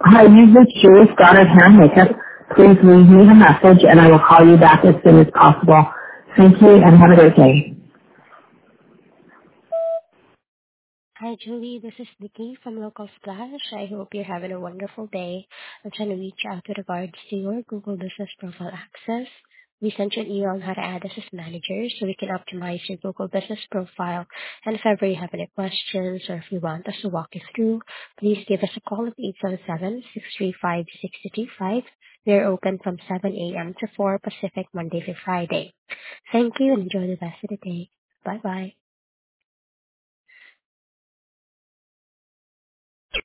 Hi, you've reached Julie Stoddard Hair and Makeup. Please leave me a message and I will call you back as soon as possible. Thank you and have a great day. Hi, Julie. This is Nikki from Local Splash. I hope you're having a wonderful day. I'm trying to reach out with regards to your Google Business Profile access. We sent you an email on how to add us as manager so we can optimize your Google Business Profile. And if ever you have any questions or if you want us to walk you through, please give us a call at 877-635-6225. We're open from 7 a.m. to 4 Pacific, Monday to Friday. Thank you and enjoy the rest of the day. Bye-bye.